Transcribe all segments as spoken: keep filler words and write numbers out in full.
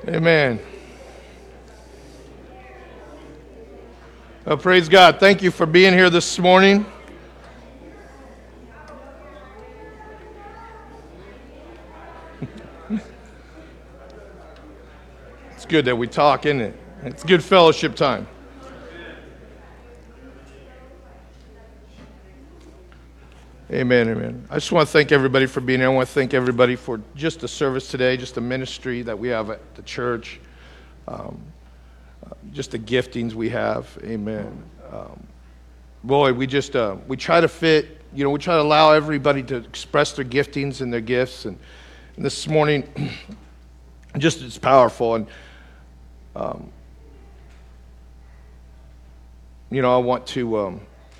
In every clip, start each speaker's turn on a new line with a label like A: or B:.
A: Amen. Well, praise God. Thank you for being here this morning. It's good that we talk, isn't it? It's good fellowship time. Amen, amen. I just want to thank everybody for being here. I want to thank everybody for just the service today, just the ministry that we have at the church, um, uh, just the giftings we have. Amen. Um, boy, we just uh, we try to fit. You know, we try to allow everybody to express their giftings and their gifts. And, and this morning, just it's powerful. And um, you know, I want to. Um,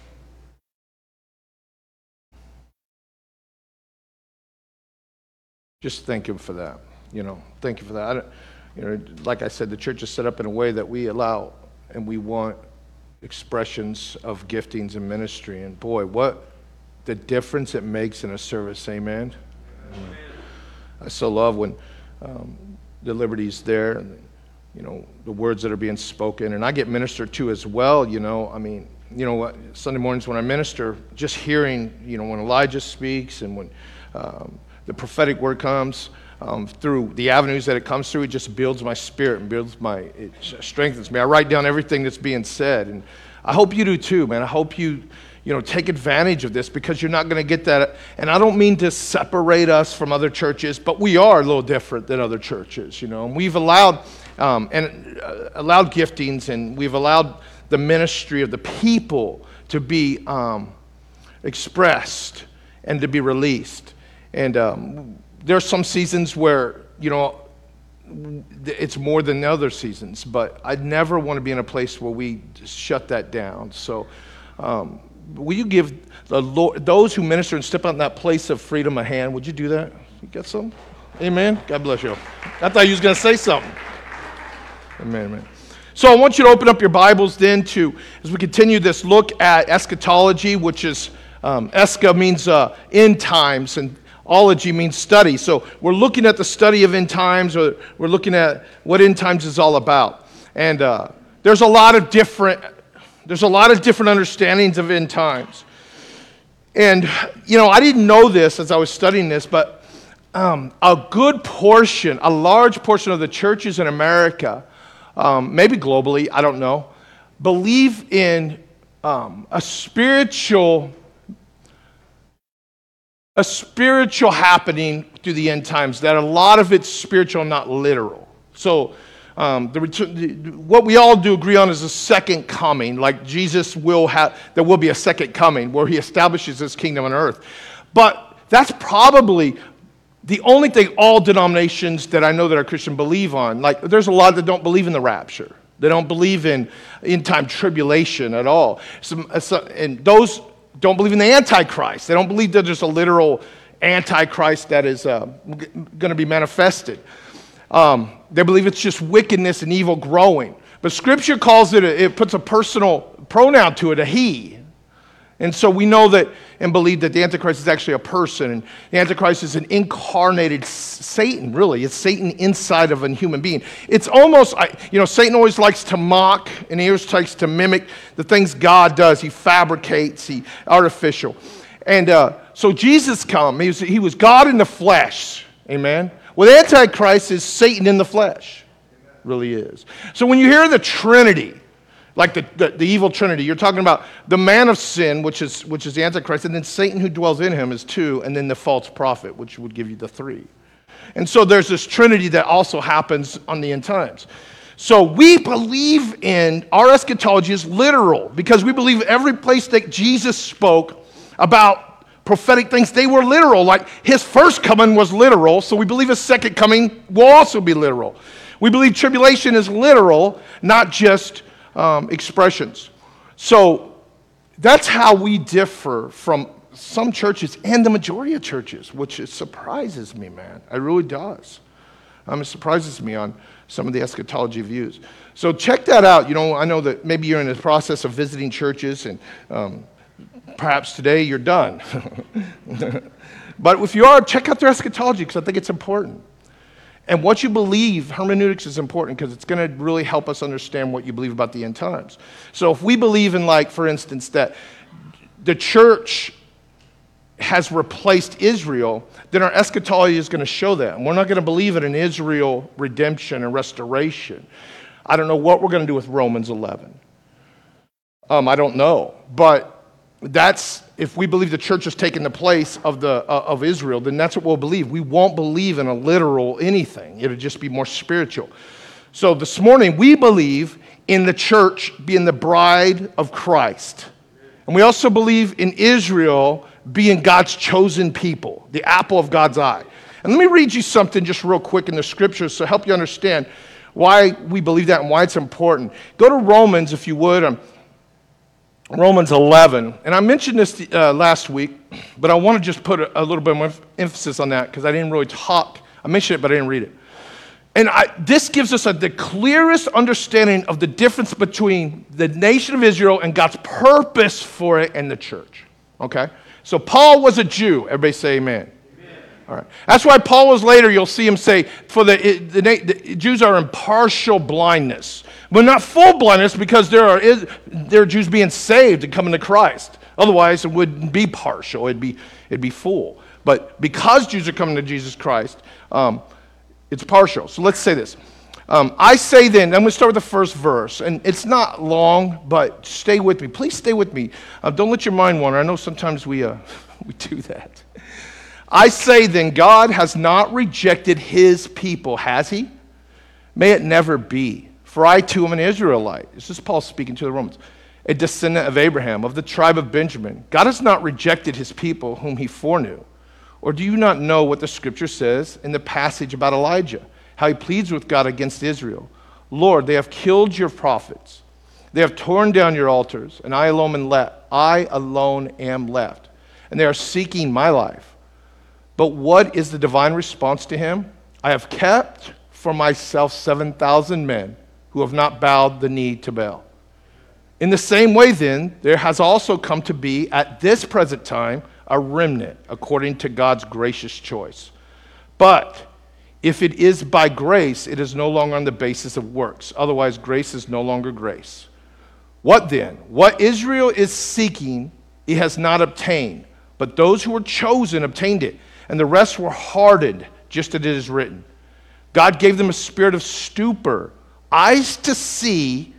A: Just thank him for that, you know. Thank you for that. I don't, you know, like I said, the church is set up in a way that we allow and we want expressions of giftings and ministry. And boy, what the difference it makes in a service, amen? Amen. I so love when um, the liberty's there, and you know, the words that are being spoken, and I get ministered to as well. You know, I mean, you know what? Sunday mornings when I minister, just hearing, you know, when Elijah speaks and when. Um, The prophetic word comes um, through the avenues that it comes through. It just builds my spirit and builds my, it strengthens me. I write down everything that's being said, and I hope you do too, man. I hope you, you know, take advantage of this because you're not going to get that. And I don't mean to separate us from other churches, but we are a little different than other churches, you know. And we've allowed um, and uh, allowed giftings, and we've allowed the ministry of the people to be um, expressed and to be released. And um, there are some seasons where, you know, it's more than other seasons, but I never want to be in a place where we just shut that down. So um, will you give the Lord, those who minister and step out in that place of freedom a hand? Would you do that? You got some? Amen? God bless you. I thought you was going to say something. Amen, amen. So I want you to open up your Bibles then to, as we continue this look at eschatology, which is, um, escha means uh, end times, and ology means study. So we're looking at the study of end times, or we're looking at what end times is all about. And uh, there's a lot of different, there's a lot of different understandings of end times. And you know, I didn't know this as I was studying this, but um, a good portion, a large portion of the churches in America, um, maybe globally, I don't know, believe in um, a spiritual. A spiritual happening through the end times, that a lot of it's spiritual, not literal. So um, the, the, what we all do agree on is a second coming, like Jesus will have, there will be a second coming where he establishes his kingdom on earth. But that's probably the only thing all denominations that I know that are Christian believe on. Like there's a lot that don't believe in the rapture. They don't believe in end-time tribulation at all. Some, and those don't believe in the Antichrist. They don't believe that there's a literal Antichrist that is uh, g- going to be manifested. Um, they believe it's just wickedness and evil growing. But Scripture calls it, a, it puts a personal pronoun to it, a he. And so we know that and believe that the Antichrist is actually a person. And the Antichrist is an incarnated Satan, really. It's Satan inside of a human being. It's almost, you know, Satan always likes to mock and he always likes to mimic the things God does. He fabricates, he artificial. And uh, so Jesus come, he was, he was God in the flesh, amen? Well, the Antichrist is Satan in the flesh, really is. So when you hear the Trinity, like the, the, the evil trinity, you're talking about the man of sin, which is which is the Antichrist, and then Satan who dwells in him is two, and then the false prophet, which would give you the three. And so there's this trinity that also happens on the end times. So we believe in, our eschatology is literal, because we believe every place that Jesus spoke about prophetic things, they were literal. Like his first coming was literal, so we believe his second coming will also be literal. We believe tribulation is literal, not just Um, expressions. So that's how we differ from some churches and the majority of churches, which it surprises me, man. It really does. Um, it surprises me on some of the eschatology views. So check that out. You know, I know that maybe you're in the process of visiting churches, and um, perhaps today you're done. But if you are, check out their eschatology, because I think it's important. And what you believe, hermeneutics is important because it's going to really help us understand what you believe about the end times. So if we believe in, like, for instance, that the church has replaced Israel, then our eschatology is going to show that. And we're not going to believe in an Israel redemption and restoration. I don't know what we're going to do with Romans eleven. Um, I don't know. But that's, if we believe the church has taken the place of the uh, of Israel, then that's what we'll believe. We won't believe in a literal anything. It'll just be more spiritual. So this morning, we believe in the church being the bride of Christ. And we also believe in Israel being God's chosen people, the apple of God's eye. And let me read you something just real quick in the scriptures to help you understand why we believe that and why it's important. Go to Romans, if you would, um, Romans eleven. And I mentioned this uh, last week, but I want to just put a, a little bit more emphasis on that because I didn't really talk. I mentioned it, but I didn't read it. And I, this gives us a, the clearest understanding of the difference between the nation of Israel and God's purpose for it and the church. Okay? So Paul was a Jew. Everybody say amen. Amen. All right. That's why Paul was later, you'll see him say, for the, the, the Jews are in partial blindness. But not full blindness because there are, there are Jews being saved and coming to Christ. Otherwise, it wouldn't be partial. It'd be, it'd be full. But because Jews are coming to Jesus Christ, um, it's partial. So let's say this. Um, I say then, I'm going to start with the first verse, and it's not long, but stay with me. Please stay with me. Uh, don't let your mind wander. I know sometimes we uh, we do that. I say then, God has not rejected his people, has he? May it never be. For I too am an Israelite. This is Paul speaking to the Romans. A descendant of Abraham, of the tribe of Benjamin. God has not rejected his people whom he foreknew. Or do you not know what the scripture says in the passage about Elijah? How he pleads with God against Israel. Lord, they have killed your prophets. They have torn down your altars, and I alone am left. I alone am left. And they are seeking my life. But what is the divine response to him? I have kept for myself seven thousand men who have not bowed the knee to Baal. In the same way, then, there has also come to be at this present time a remnant according to God's gracious choice. But if it is by grace, it is no longer on the basis of works. Otherwise, grace is no longer grace. What then? What Israel is seeking, it has not obtained. But those who were chosen obtained it, and the rest were hardened, just as it is written. God gave them a spirit of stupor, eyes to see,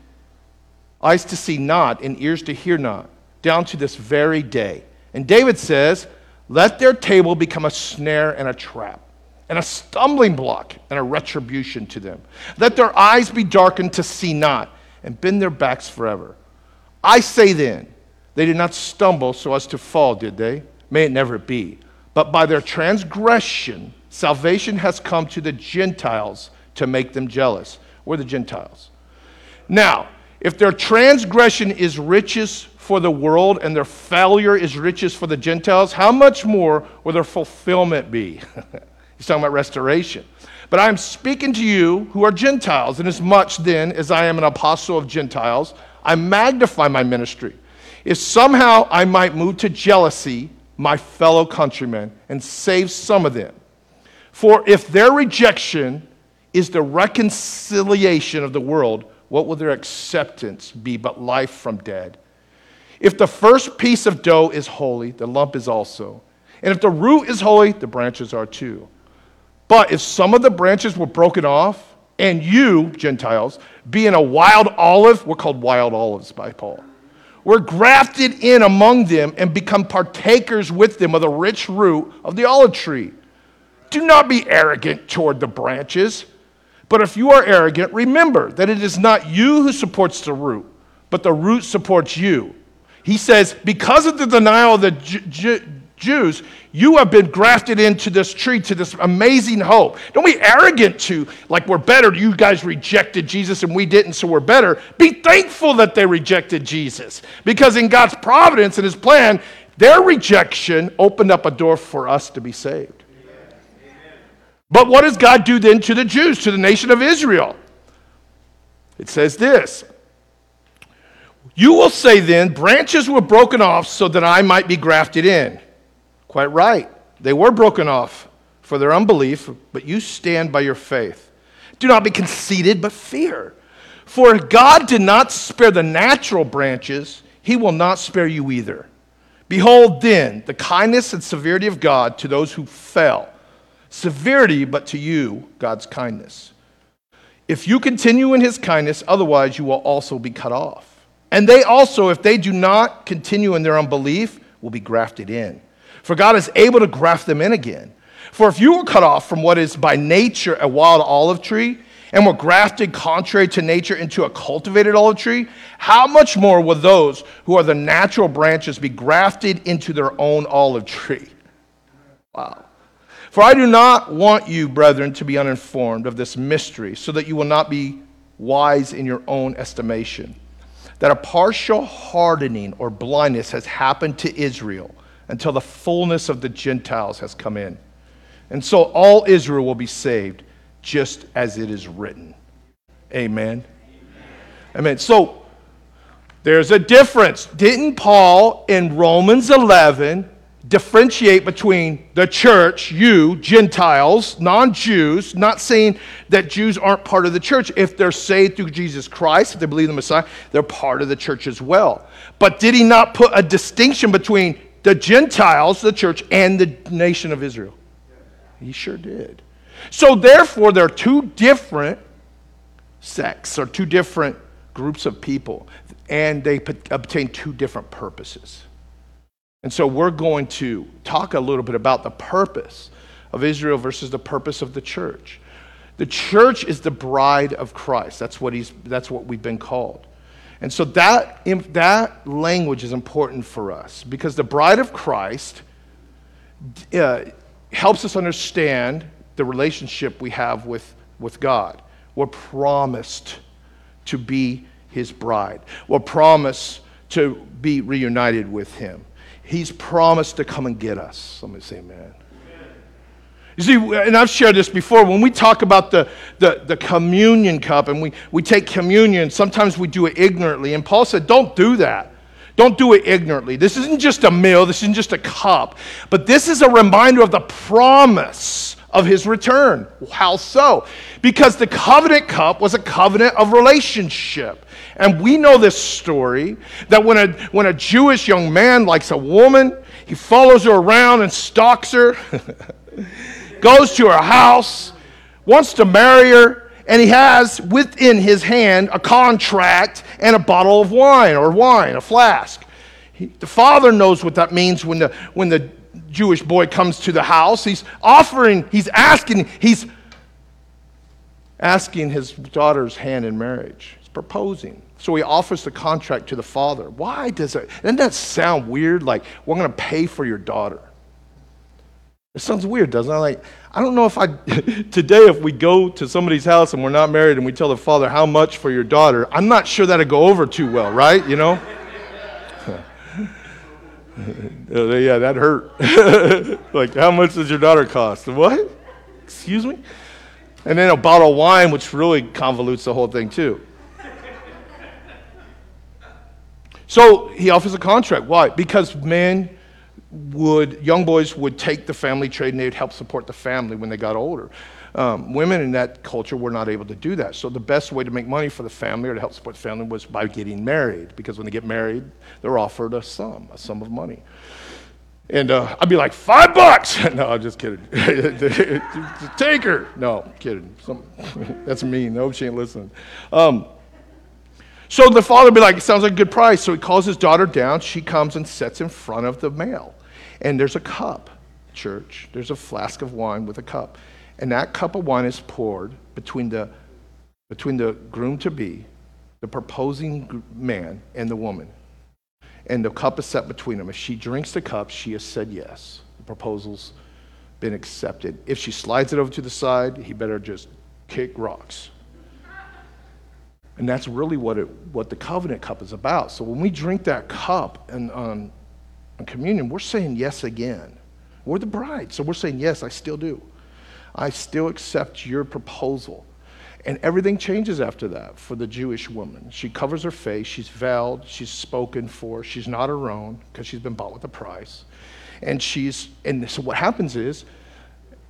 A: eyes to see not, and ears to hear not, down to this very day. And David says, let their table become a snare and a trap, and a stumbling block and a retribution to them. Let their eyes be darkened to see not, and bend their backs forever. I say then, they did not stumble so as to fall, did they? May it never be. But by their transgression, salvation has come to the Gentiles to make them jealous. We're the Gentiles. Now, if their transgression is riches for the world and their failure is riches for the Gentiles, how much more will their fulfillment be? He's talking about restoration. But I am speaking to you who are Gentiles, inasmuch then as I am an apostle of Gentiles, I magnify my ministry. If somehow I might move to jealousy my fellow countrymen and save some of them. For if their rejection is the reconciliation of the world, what will their acceptance be but life from dead? If the first piece of dough is holy, the lump is also. And if the root is holy, the branches are too. But if some of the branches were broken off, and you, Gentiles, being a wild olive, we're called wild olives by Paul, were grafted in among them and become partakers with them of the rich root of the olive tree. Do not be arrogant toward the branches. But if you are arrogant, remember that it is not you who supports the root, but the root supports you. He says, because of the denial of the Ju- Ju- Jews, you have been grafted into this tree, to this amazing hope. Don't be arrogant to, like we're better. You guys rejected Jesus and we didn't, so we're better. Be thankful that they rejected Jesus. Because in God's providence and his plan, their rejection opened up a door for us to be saved. Amen. But what does God do then to the Jews, to the nation of Israel? It says this. You will say then, branches were broken off so that I might be grafted in. Quite right. They were broken off for their unbelief, but you stand by your faith. Do not be conceited, but fear. For if God did not spare the natural branches, he will not spare you either. Behold then the kindness and severity of God to those who fell. Severity, but to you, God's kindness. If you continue in his kindness, otherwise you will also be cut off. And they also, if they do not continue in their unbelief, will be grafted in. For God is able to graft them in again. For if you were cut off from what is by nature a wild olive tree, and were grafted contrary to nature into a cultivated olive tree, how much more will those who are the natural branches be grafted into their own olive tree? Wow. For I do not want you, brethren, to be uninformed of this mystery, so that you will not be wise in your own estimation, that a partial hardening or blindness has happened to Israel until the fullness of the Gentiles has come in. And so all Israel will be saved, just as it is written. Amen. Amen. So there's a difference. Didn't Paul in Romans eleven differentiate between the church, you, Gentiles, non-Jews, not saying that Jews aren't part of the church. If they're saved through Jesus Christ, if they believe in the Messiah, they're part of the church as well. But did he not put a distinction between the Gentiles, the church, and the nation of Israel? He sure did. So therefore, there are two different sects or two different groups of people, and they obtain two different purposes. And so we're going to talk a little bit about the purpose of Israel versus the purpose of the church. The church is the bride of Christ. That's what he's. That's what we've been called. And so that, that language is important for us because the bride of Christ uh, helps us understand the relationship we have with, with God. We're promised to be his bride. We're promised to be reunited with him. He's promised to come and get us. Somebody say amen. You see, and I've shared this before, when we talk about the, the, the communion cup and we, we take communion, sometimes we do it ignorantly. And Paul said, don't do that. Don't do it ignorantly. This isn't just a meal. This isn't just a cup. But this is a reminder of the promise of his return. How so? Because the covenant cup was a covenant of relationship. And we know this story, that when a, when a Jewish young man likes a woman, he follows her around and stalks her, goes to her house, wants to marry her, and he has within his hand a contract and a bottle of wine, or wine, a flask. He, the father knows what that means when the, when the Jewish boy comes to the house. He's offering, he's asking, he's asking his daughter's hand in marriage. He's proposing. So he offers the contract to the father. Why does it, doesn't that sound weird? Like, we're going to pay for your daughter. It sounds weird, doesn't it? Like, I don't know if I, today if we go to somebody's house and we're not married and we tell the father how much for your daughter, I'm not sure that'd go over too well, right? You know? Yeah, that hurt. Like, how much does your daughter cost? What? Excuse me? And then a bottle of wine, which really convolutes the whole thing too. So he offers a contract. Why? Because men would, young boys would take the family trade and they'd help support the family when they got older. Um, women in that culture were not able to do that. So the best way to make money for the family or to help support the family was by getting married. Because when they get married, they're offered a sum, a sum of money. And uh, I'd be like, five bucks! No, I'm just kidding. Take her! No, kidding. Some, that's mean. No, she ain't listening. Um, so the father would be like, it sounds like a good price. So he calls his daughter down. She comes and sits in front of the male. And there's a cup, church. There's a flask of wine with a cup. And that cup of wine is poured between the, between the groom-to-be, the proposing man, and the woman. And the cup is set between them. If she drinks the cup, she has said yes. The proposal's been accepted. If she slides it over to the side, he better just kick rocks. And that's really what it, what the covenant cup is about. So when we drink that cup and um, on communion, we're saying yes again. We're the bride, so we're saying yes, I still do. I still accept your proposal. And everything changes after that for the Jewish woman. She covers her face, she's vowed, she's spoken for, she's not her own because she's been bought with a price. And she's, and so what happens is,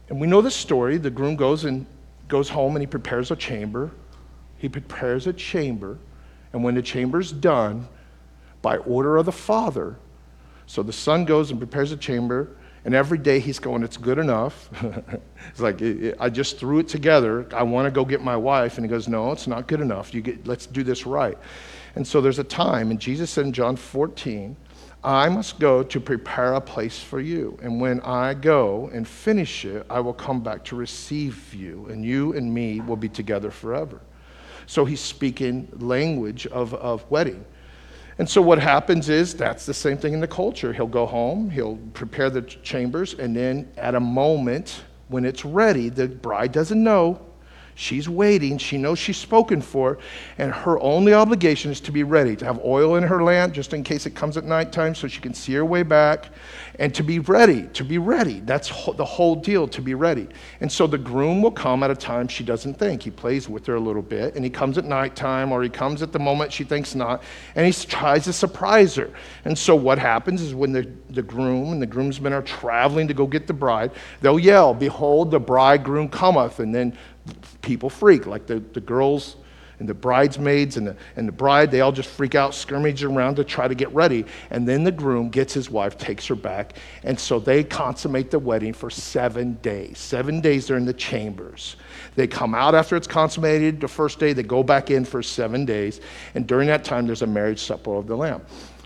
A: And we know the story. The groom goes and goes home and he prepares a chamber. He prepares a chamber. And when the chamber's done, by order of the father, so the son goes and prepares a chamber, and every day he's going, it's good enough. It's like, I just threw it together. I want to go get my wife. And he goes, no, it's not good enough. You get, let's do this right. And so there's a time, and Jesus said in John fourteen, I must go to prepare a place for you. And when I go and finish it, I will come back to receive you, and you and me will be together forever. So he's speaking language of, of wedding. And so what happens is that's the same thing in the culture. He'll go home, he'll prepare the chambers, and then at a moment when it's ready, the bride doesn't know. She's waiting. She knows she's spoken for, and her only obligation is to be ready, to have oil in her lamp just in case it comes at nighttime so she can see her way back, and to be ready, to be ready. That's the whole deal, to be ready. And so the groom will come at a time she doesn't think. He plays with her a little bit, and he comes at nighttime, or he comes at the moment she thinks not, and he tries to surprise her. And so what happens is when the, the groom and the groomsmen are traveling to go get the bride, they'll yell, behold, the bridegroom cometh, and then people freak, like the, the girls and the bridesmaids and the, and the bride, they all just freak out, skirmish around to try to get ready. And then the groom gets his wife, takes her back, and so they consummate the wedding for seven days. Seven days they're in the chambers. They come out after it's consummated the first day, they go back in for seven days, and during that time there's a marriage supper of the Lamb.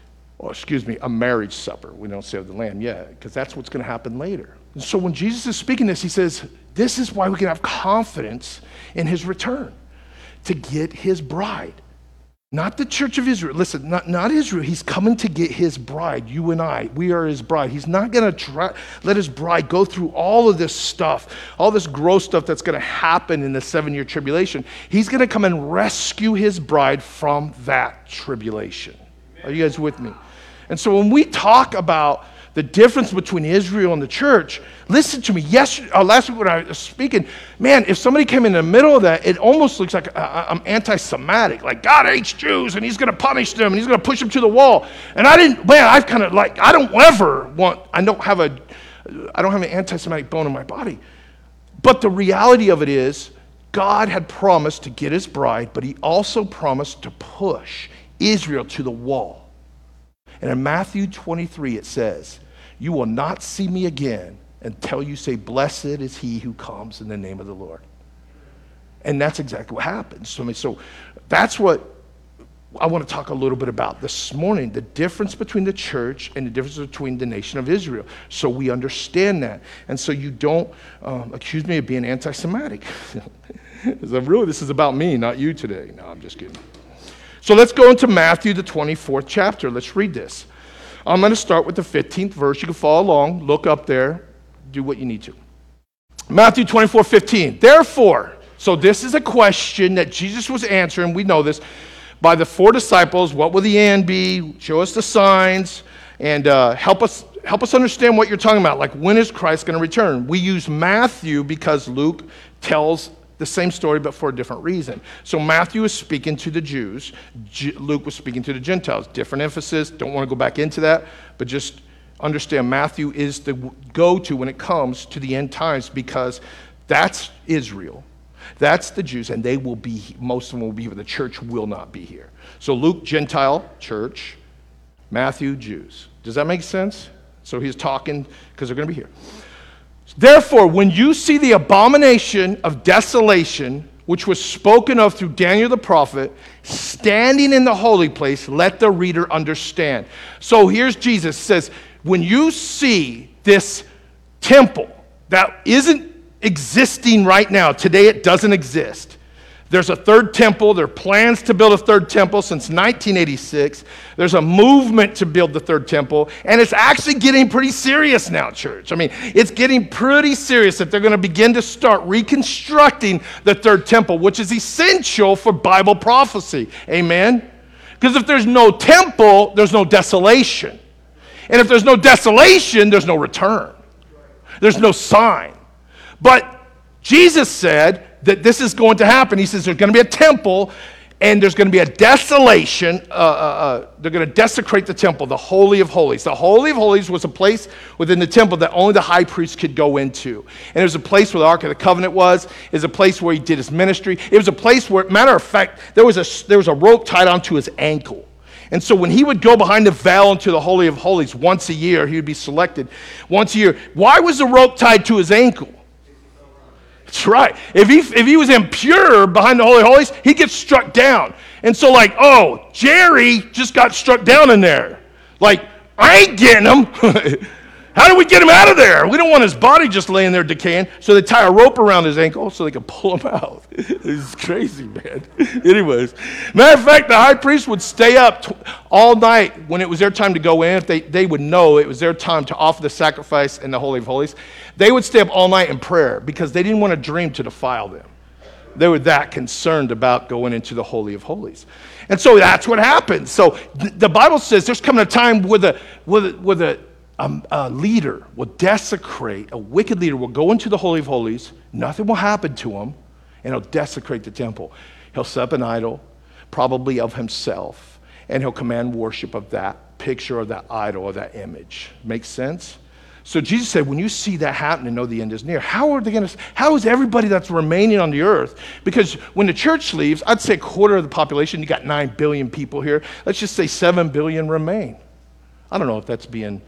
A: Or excuse me, a marriage supper. We don't say of the Lamb yet, because that's what's going to happen later. And so when Jesus is speaking this, he says, this is why we can have confidence in his return, to get his bride. Not the church of Israel. Listen, not, not Israel. He's coming to get his bride, you and I. We are his bride. He's not going to try let his bride go through all of this stuff, all this gross stuff that's going to happen in the seven-year tribulation. He's going to come and rescue his bride from that tribulation. Are you guys with me? And so when we talk about the difference between Israel and the church, listen to me. Yes, uh, last week when I was speaking, man, if somebody came in the middle of that, it almost looks like uh, I'm anti-Semitic. Like God hates Jews and he's going to punish them and he's going to push them to the wall. And I didn't, man, I've kind of like, I don't ever want, I don't have a, I don't have an anti-Semitic bone in my body. But the reality of it is, God had promised to get his bride, but he also promised to push Israel to the wall. And in Matthew twenty-three, it says, you will not see me again until you say, blessed is he who comes in the name of the Lord. And that's exactly what happens. So, I mean, so that's what I want to talk a little bit about this morning, the difference between the church and the difference between the nation of Israel. So we understand that. And so you don't um, accuse me of being anti-Semitic. Really, this is about me, not you today. No, I'm just kidding. So let's go into Matthew, the twenty-fourth chapter. Let's read this. I'm going to start with the fifteenth verse. You can follow along. Look up there. Do what you need to. Matthew twenty-four fifteen. Therefore, so this is a question that Jesus was answering. We know this. By the four disciples, what will the end be? Show us the signs and uh, help us help us understand what you're talking about. Like, when is Christ going to return? We use Matthew because Luke tells the same story, but for a different reason. So Matthew is speaking to the Jews. G- Luke was speaking to the Gentiles. Different emphasis. Don't want to go back into that, but just understand Matthew is the go-to when it comes to the end times, because that's Israel. That's the Jews, and they will be, most of them will be here. The church will not be here. So Luke, Gentile, church. Matthew, Jews. Does that make sense? So he's talking because they're going to be here. Therefore, when you see the abomination of desolation, which was spoken of through Daniel the prophet, standing in the holy place, let the reader understand. So here's Jesus says, when you see this temple that isn't existing right now, today it doesn't exist. There's a third temple. There are plans to build a third temple since nineteen eighty-six. There's a movement to build the third temple, and it's actually getting pretty serious now, church. I mean, it's getting pretty serious that they're going to begin to start reconstructing the third temple, which is essential for Bible prophecy. Amen? Because if there's no temple, there's no desolation. And if there's no desolation, there's no return. There's no sign. But Jesus said that this is going to happen. He says there's going to be a temple, And there's going to be a desolation. Uh, uh, uh, they're going to desecrate the temple, the Holy of Holies. The Holy of Holies was a place within the temple that only the high priest could go into. And it was a place where the Ark of the Covenant was. It was a place where he did his ministry. It was a place where, matter of fact, there was a, there was a rope tied onto his ankle. And so when he would go behind the veil into the Holy of Holies once a year, he would be selected once a year. Why was the rope tied to his ankle? That's right. If he if he was impure behind the Holy of Holies, he'd get struck down. And so like, oh, Jerry just got struck down in there. Like, I ain't getting him. How do we get him out of there? We don't want his body just laying there decaying. So they tie a rope around his ankle so they can pull him out. It's crazy, man. Anyways, matter of fact, the high priest would stay up t- all night when it was their time to go in. If they, they would know it was their time to offer the sacrifice in the Holy of Holies. They would stay up all night in prayer because they didn't want a dream to defile them. They were that concerned about going into the Holy of Holies. And so that's what happened. So th- the Bible says there's coming a time where the, where the, where the A, a leader will desecrate, a wicked leader will go into the Holy of Holies, nothing will happen to him, and he'll desecrate the temple. He'll set up an idol, probably of himself, and he'll command worship of that picture, of that idol, or that image. Makes sense? So Jesus said, when you see that happening, know the end is near. How are they going to, how is everybody that's remaining on the earth? Because when the church leaves, I'd say a quarter of the population, you got nine billion people here, let's just say seven billion remain. I don't know if that's being...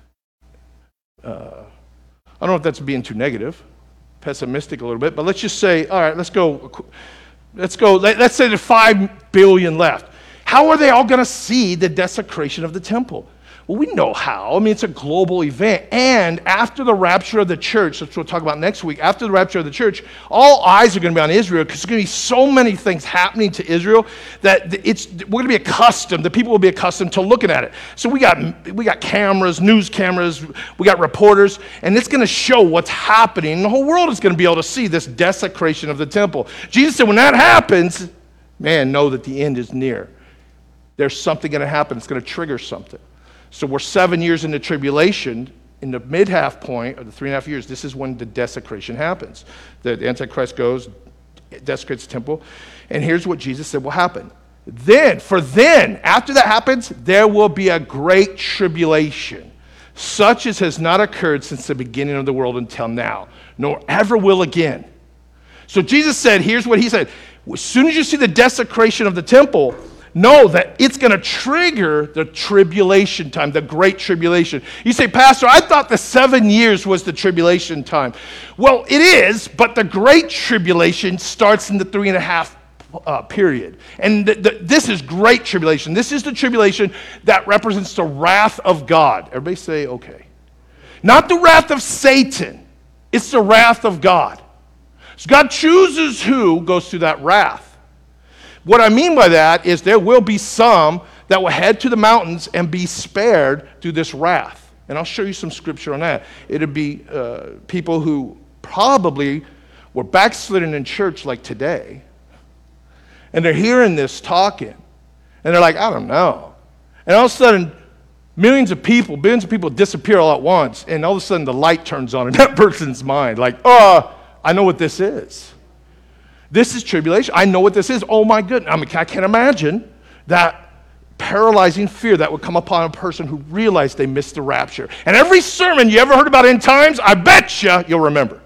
A: Uh, I don't know if that's being too negative, pessimistic a little bit, but let's just say, all right, let's go, let's go, let, let's say there's five billion left. How are they all going to see the desecration of the temple? Well, we know how. I mean, it's a global event. And after the rapture of the church, which we'll talk about next week, after the rapture of the church, all eyes are going to be on Israel because there's going to be so many things happening to Israel that it's we're going to be accustomed, the people will be accustomed to looking at it. So we got we got cameras, news cameras, we got reporters, and it's going to show what's happening. The whole world is going to be able to see this desecration of the temple. Jesus said, when that happens, man, know that the end is near. There's something going to happen. It's going to trigger something. So we're seven years into tribulation. In the mid-half point, or the three and a half years, this is when the desecration happens. The Antichrist goes, desecrates the temple. And here's what Jesus said will happen. Then, for then, after that happens, there will be a great tribulation, such as has not occurred since the beginning of the world until now, nor ever will again. So Jesus said, here's what he said. As soon as you see the desecration of the temple, know that it's going to trigger the tribulation time, the great tribulation. You say, Pastor, I thought the seven years was the tribulation time. Well, it is, but the great tribulation starts in the three and a half uh, period. And the, the, this is great tribulation. This is the tribulation that represents the wrath of God. Everybody say, okay. Not the wrath of Satan. It's the wrath of God. So God chooses who goes through that wrath. What I mean by that is there will be some that will head to the mountains and be spared through this wrath. And I'll show you some scripture on that. It'll be uh, people who probably were backslidden in church like today. And they're hearing this talking. And they're like, I don't know. And all of a sudden, millions of people, billions of people disappear all at once. And all of a sudden, the light turns on in that person's mind. Like, oh, I know what this is. This is tribulation. I know what this is. Oh my goodness. I mean, I can't imagine that paralyzing fear that would come upon a person who realized they missed the rapture. And every sermon you ever heard about end times, I bet you you'll remember.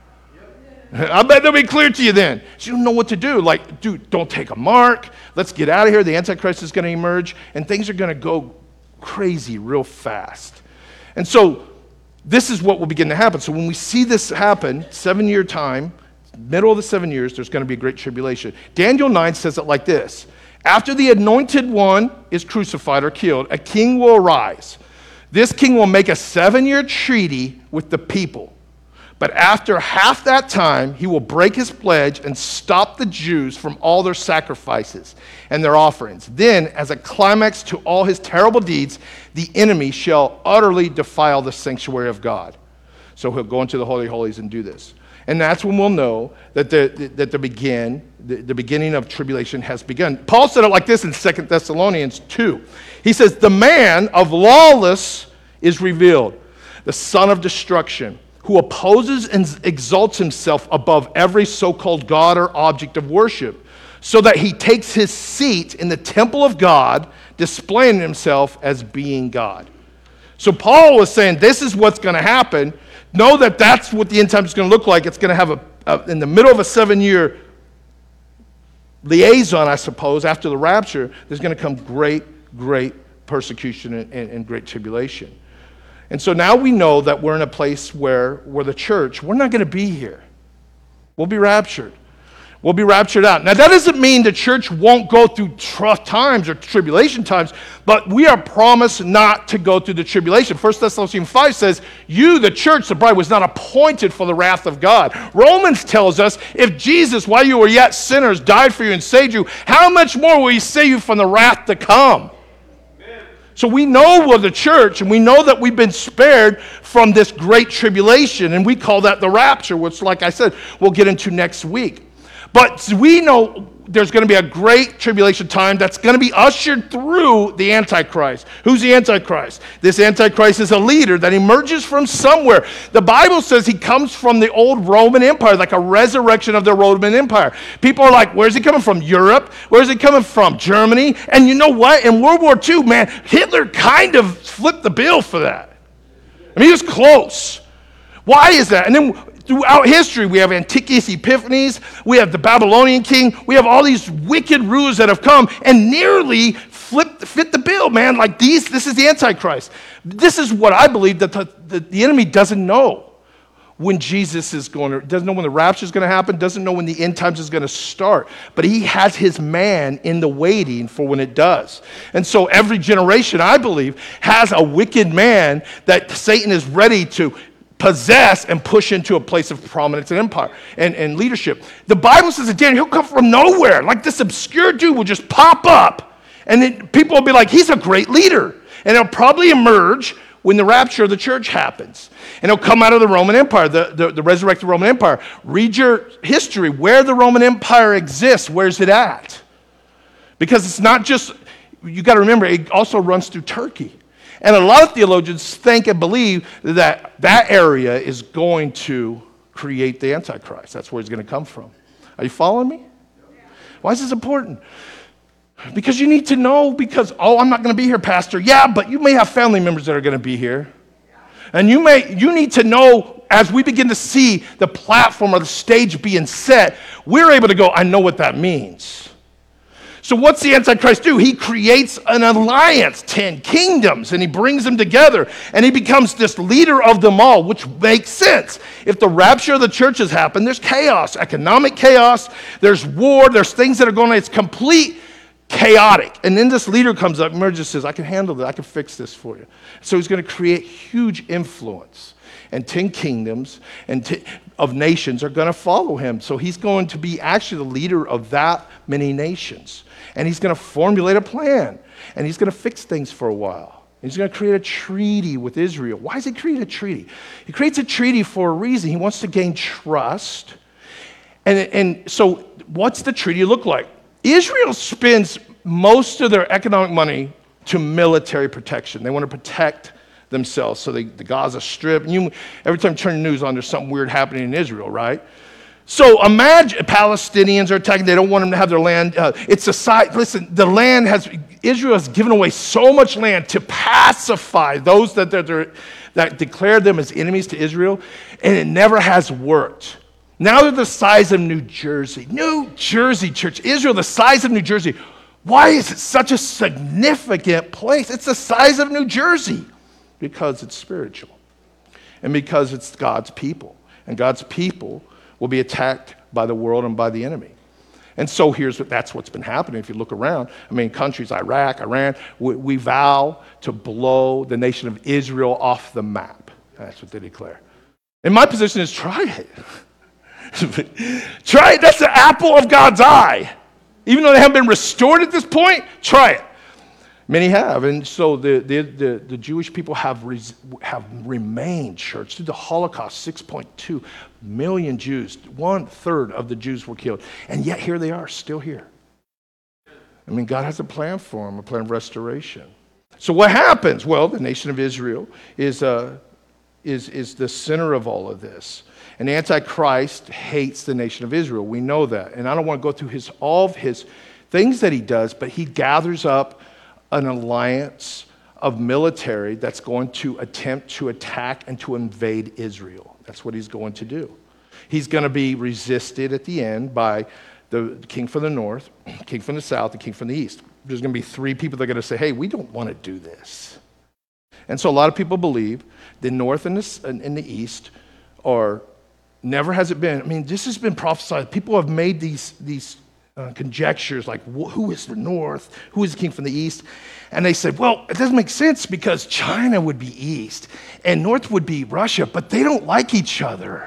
A: I bet they'll be clear to you then. So you don't know what to do. Like, dude, don't take a mark. Let's get out of here. The Antichrist is going to emerge, and things are going to go crazy real fast. And so this is what will begin to happen. So when we see this happen, seven-year time, middle of the seven years, there's going to be a great tribulation. Daniel nine says it like this. After the anointed one is crucified or killed, a king will arise. This king will make a seven-year treaty with the people. But after half that time, he will break his pledge and stop the Jews from all their sacrifices and their offerings. Then, as a climax to all his terrible deeds, the enemy shall utterly defile the sanctuary of God. So he'll go into the Holy of Holies and do this. And that's when we'll know that the, that the, begin, the, the beginning of tribulation has begun. Paul said it like this in Second Thessalonians two. He says, the man of lawless is revealed, the son of destruction, who opposes and exalts himself above every so-called God or object of worship, so that he takes his seat in the temple of God, displaying himself as being God. So Paul was saying, this is what's going to happen. Know that that's what the end time is going to look like. It's going to have a, a in the middle of a seven-year liaison, I suppose, after the rapture, there's going to come great, great persecution and, and, and great tribulation. And so now we know that we're in a place where, where the church, we're not going to be here. We'll be raptured. We'll be raptured out. Now, that doesn't mean the church won't go through tough times or tribulation times, but we are promised not to go through the tribulation. First Thessalonians five says, you, the church, the bride, was not appointed for the wrath of God. Romans tells us, if Jesus, while you were yet sinners, died for you and saved you, how much more will he save you from the wrath to come? So we know we're the church, and we know that we've been spared from this great tribulation, and we call that the rapture, which, like I said, we'll get into next week. But we know there's going to be a great tribulation time that's going to be ushered through the Antichrist. Who's the Antichrist? This Antichrist is a leader that emerges from somewhere. The Bible says he comes from the old Roman Empire, like a resurrection of the Roman Empire. People are like, where's he coming from? Europe? Where's he coming from? Germany? And you know what? In World War Two, man, Hitler kind of flipped the bill for that. I mean, he was close. Why is that? And then throughout history, we have Antiochus Epiphanes, we have the Babylonian king, we have all these wicked rulers that have come and nearly flipped, fit the bill, man. Like these, this is the Antichrist. This is what I believe that the, the, the enemy doesn't know when Jesus is going to, doesn't know when the rapture is going to happen, doesn't know when the end times is going to start. But he has his man in the waiting for when it does. And so every generation, I believe, has a wicked man that Satan is ready to possess and push into a place of prominence and empire and, and leadership. The Bible says that Daniel, he'll come from nowhere. Like this obscure dude will just pop up, and then people will be like, he's a great leader. And he'll probably emerge when the rapture of the church happens. And he'll come out of the Roman Empire, the, the, the resurrected Roman Empire. Read your history. Where the Roman Empire exists, where's it at? Because it's not just, you got to remember, it also runs through Turkey. And a lot of theologians think and believe that that area is going to create the Antichrist. That's where he's going to come from. Are you following me? Why is this important? Because you need to know, because, oh, I'm not going to be here, Pastor. Yeah, but you may have family members that are going to be here. And you may, you need to know, as we begin to see the platform or the stage being set, we're able to go, I know what that means. So what's the Antichrist do? He creates an alliance, ten kingdoms, and he brings them together, and he becomes this leader of them all, which makes sense. If the rapture of the church has happened, there's chaos, economic chaos, there's war, there's things that are going on. It's complete chaotic. And then this leader comes up, emerges, and says, I can handle this, I can fix this for you. So he's going to create huge influence. And ten kingdoms and t- of nations are going to follow him. So he's going to be actually the leader of that many nations. And he's going to formulate a plan. And he's going to fix things for a while. And he's going to create a treaty with Israel. Why does he create a treaty? He creates a treaty for a reason. He wants to gain trust. And, and so what's the treaty look like? Israel spends most of their economic money to military protection. They want to protect themselves. So they, the Gaza Strip, and you, every time you turn the news on, there's something weird happening in Israel, right? So imagine Palestinians are attacking. They don't want them to have their land. Uh, it's a side. Listen, the land has, Israel has given away so much land to pacify those that, that, that declare them as enemies to Israel, and it never has worked. Now they're the size of New Jersey. New Jersey, church. Israel, the size of New Jersey. Why is it such a significant place? It's the size of New Jersey. Because it's spiritual. And because it's God's people. And God's people will be attacked by the world and by the enemy. And so here's what, that's what's been happening. If you look around, I mean, countries, Iraq, Iran, we, we vow to blow the nation of Israel off the map. That's what they declare. And my position is try it. Try it. That's the apple of God's eye. Even though they haven't been restored at this point, try it. Many have, and so the, the, the, the Jewish people have, res, have remained, church, through the Holocaust. six point two million Jews, one third of the Jews were killed, and yet here they are, still here. I mean, God has a plan for them, a plan of restoration. So what happens? Well, the nation of Israel is, uh, is, is the center of all of this. And the Antichrist hates the nation of Israel. We know that. And I don't want to go through his all of his things that he does, but he gathers up an alliance of military that's going to attempt to attack and to invade Israel. That's what he's going to do. He's going to be resisted at the end by the king from the north, king from the south, and king from the east. There's going to be three people that are going to say, hey, we don't want to do this. And so a lot of people believe the north and the, and the east are, never has it been, I mean, this has been prophesied. People have made these, these uh, conjectures like, wh- who is the north? Who is the king from the east? And they said, well, it doesn't make sense because China would be east and north would be Russia, but they don't like each other.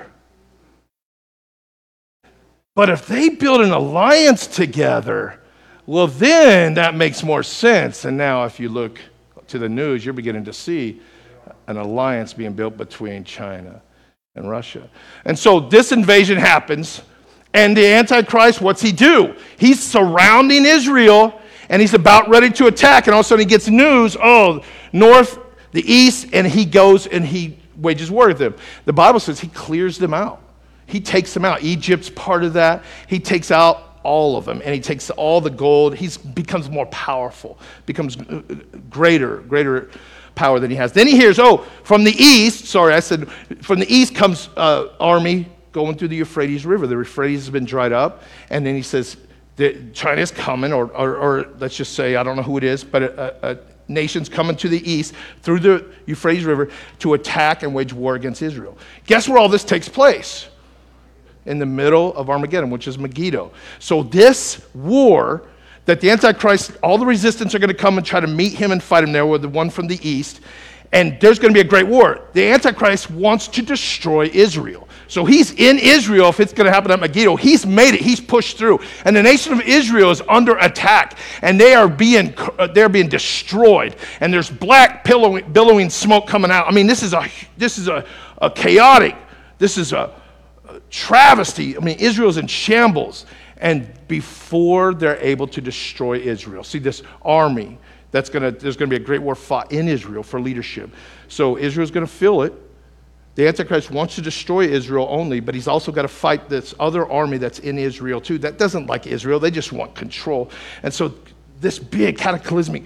A: But if they build an alliance together, well, then that makes more sense. And now if you look to the news, you're beginning to see an alliance being built between China and Russia. And so this invasion happens, and the Antichrist, what's he do? He's surrounding Israel, and he's about ready to attack, and all of a sudden he gets news, oh, north, the east, and he goes and he wages war with them. The Bible says he clears them out. He takes them out. Egypt's part of that. He takes out all of them, and he takes all the gold. He becomes more powerful, becomes greater, greater power than he has. Then he hears, oh, from the east, sorry, I said, from the east comes uh, army going through the Euphrates River. The Euphrates has been dried up, and then he says, China's coming, or, or, or let's just say, I don't know who it is, but a, a nation's coming to the east through the Euphrates River to attack and wage war against Israel. Guess where all this takes place? In the middle of Armageddon, which is Megiddo. So this war that the Antichrist, all the resistance are going to come and try to meet him and fight him there with the one from the east, and there's going to be a great war. The Antichrist wants to destroy Israel. So he's in Israel if it's going to happen at Megiddo. He's made it. He's pushed through. And the nation of Israel is under attack, and they are being they're being destroyed. And there's black billowing, billowing smoke coming out. I mean, this is a this is a, a chaotic. This is a travesty. I mean, Israel's in shambles. And before they're able to destroy Israel, see this army that's gonna, there's gonna be a great war fought in Israel for leadership. So Israel's gonna feel it. The Antichrist wants to destroy Israel only, but he's also got to fight this other army that's in Israel too. That doesn't like Israel. They just want control. And so this big cataclysmic,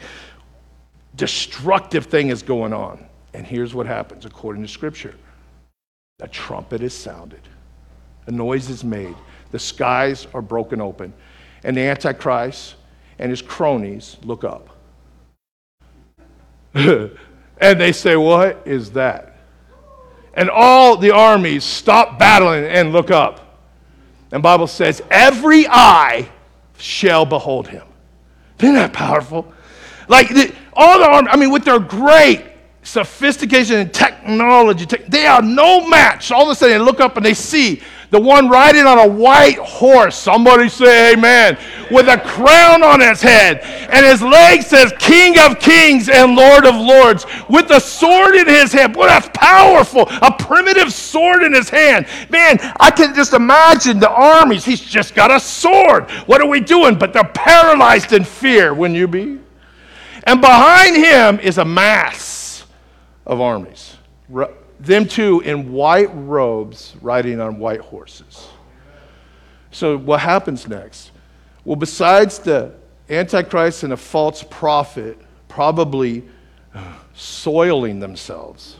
A: destructive thing is going on. And here's what happens according to Scripture. A trumpet is sounded. A noise is made. The skies are broken open. And the Antichrist and his cronies look up. And they say, what is that? And all the armies stop battling and look up. And the Bible says, every eye shall behold him. Isn't that powerful? Like the, all the army, I mean, with their great sophistication and technology, they are no match. All of a sudden they look up and they see the one riding on a white horse, somebody say amen, with a crown on his head, and his leg says King of Kings and Lord of Lords, with a sword in his hand. Boy, that's powerful. A primitive sword in his hand. Man, I can just imagine the armies. He's just got a sword. What are we doing? But they're paralyzed in fear, wouldn't you be? And behind him is a mass of armies. Them too in white robes riding on white horses. So what happens next? Well, besides the Antichrist and a false prophet probably soiling themselves,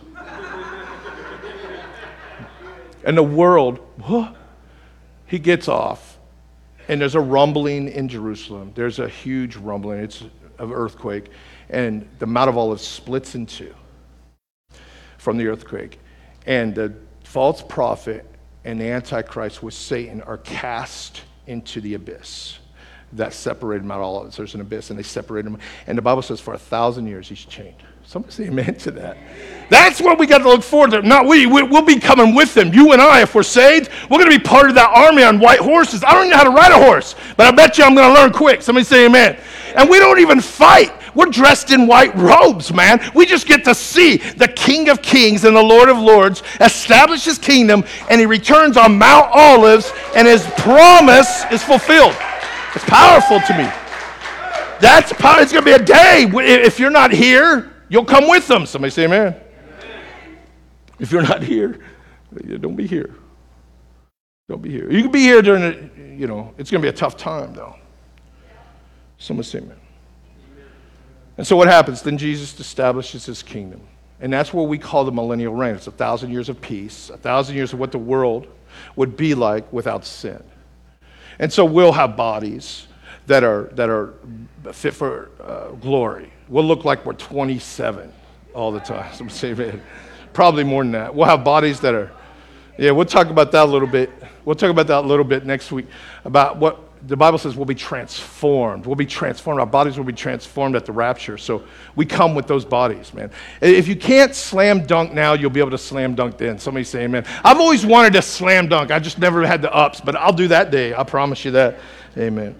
A: and the world, huh, he gets off, and there's a rumbling in Jerusalem. There's a huge rumbling. It's an earthquake, and the Mount of Olives splits in two from the earthquake. And the false prophet and the Antichrist with Satan are cast into the abyss. That separated Mount Olives. There's an abyss, and they separated him. And the Bible says for a thousand years he's chained. Somebody say amen to that. That's what we got to look forward to. Not we. We'll be coming with them. You and I, if we're saved, we're going to be part of that army on white horses. I don't even know how to ride a horse, but I bet you I'm going to learn quick. Somebody say amen. And we don't even fight. We're dressed in white robes, man. We just get to see the King of Kings and the Lord of Lords establish his kingdom, and he returns on Mount Olives, and his promise is fulfilled. It's powerful to me. That's power. It's going to be a day. If you're not here, you'll come with them. Somebody say amen. If you're not here, don't be here. Don't be here. You can be here during the, you know, it's going to be a tough time, though. Someone say amen. And so what happens? Then Jesus establishes his kingdom. And that's what we call the millennial reign. It's a thousand years of peace, a thousand years of what the world would be like without sin. And so we'll have bodies that are that are fit for uh, glory. We'll look like we're twenty-seven all the time. Someone say amen. Probably more than that. We'll have bodies that are, yeah, we'll talk about that a little bit. We'll talk about that a little bit next week, about what the Bible says we'll be transformed. We'll be transformed. Our bodies will be transformed at the rapture. So we come with those bodies, man. If you can't slam dunk now, you'll be able to slam dunk then. Somebody say amen. I've always wanted to slam dunk. I just never had the ups, but I'll do that day. I promise you that. Amen.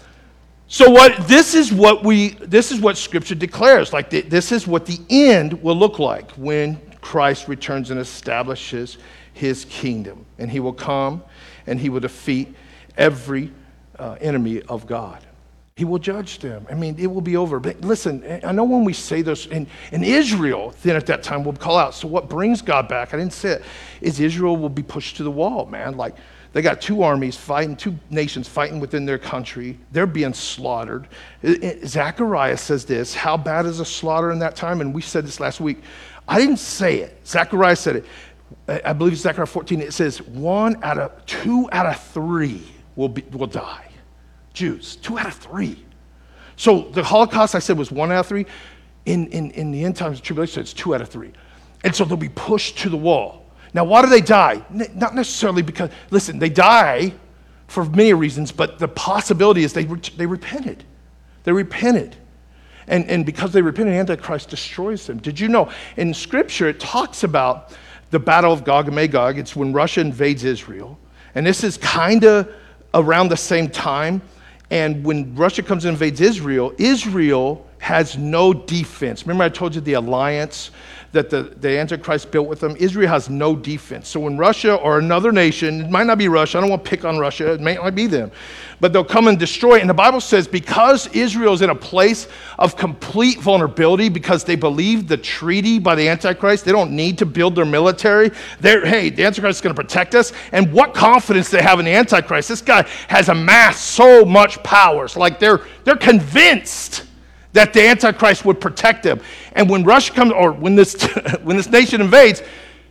A: So what this is what we this is what Scripture declares. Like the, this is what the end will look like when Christ returns and establishes his kingdom. And he will come and he will defeat every uh, enemy of God. He will judge them. I mean, it will be over. But listen, I know when we say this, in, in Israel, then at that time, we'll call out. So what brings God back, I didn't say it, is Israel will be pushed to the wall, man. Like, they got two armies fighting, two nations fighting within their country. They're being slaughtered. It, it, Zechariah says this, how bad is a slaughter in that time? And we said this last week. I didn't say it. Zechariah said it. I believe it's Zechariah fourteen. It says one out of, two out of three will be, will die. Jews, two out of three. So the Holocaust, I said, was one out of three. In, in, in the end times of tribulation, it's two out of three. And so they'll be pushed to the wall. Now, why do they die? N- not necessarily because, listen, they die for many reasons, but the possibility is they, re- they repented. They repented. And, and because they repented, Antichrist destroys them. Did you know, in Scripture, it talks about the battle of Gog and Magog. It's when Russia invades Israel. And this is kind of around the same time. And when Russia comes and invades Israel, Israel has no defense. Remember I told you the alliance that the, the Antichrist built with them? Israel has no defense. So when Russia or another nation, it might not be Russia, I don't want to pick on Russia, it may not be them, but they'll come and destroy it. And the Bible says because Israel is in a place of complete vulnerability, because they believe the treaty by the Antichrist, they don't need to build their military. They're, hey, the Antichrist is going to protect us. And what confidence they have in the Antichrist. This guy has amassed so much power. It's like they're, they're convinced that the Antichrist would protect them. And when Russia comes, or when this, when this nation invades,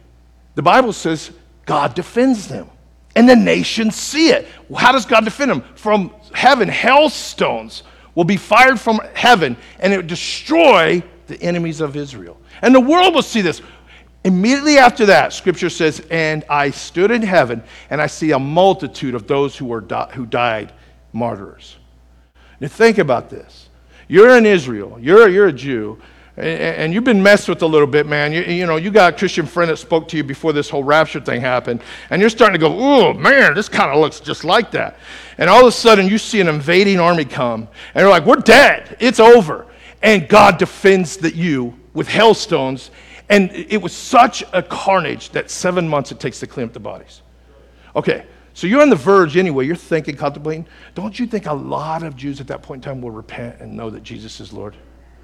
A: the Bible says God defends them. And the nations see it. How does God defend them? From heaven, hailstones will be fired from heaven, and it will destroy the enemies of Israel. And the world will see this. Immediately after that, Scripture says, and I stood in heaven, and I see a multitude of those who were di- who died martyrs. Now think about this. You're in Israel. You're, you're a Jew. And, and you've been messed with a little bit, man. You, you know, you got a Christian friend that spoke to you before this whole rapture thing happened. And you're starting to go, oh, man, this kind of looks just like that. And all of a sudden, you see an invading army come. And you're like, we're dead. It's over. And God defends the, you with hailstones. And it was such a carnage that seven months it takes to clean up the bodies. Okay. So you're on the verge anyway. You're thinking, contemplating. Don't you think a lot of Jews at that point in time will repent and know that Jesus is Lord?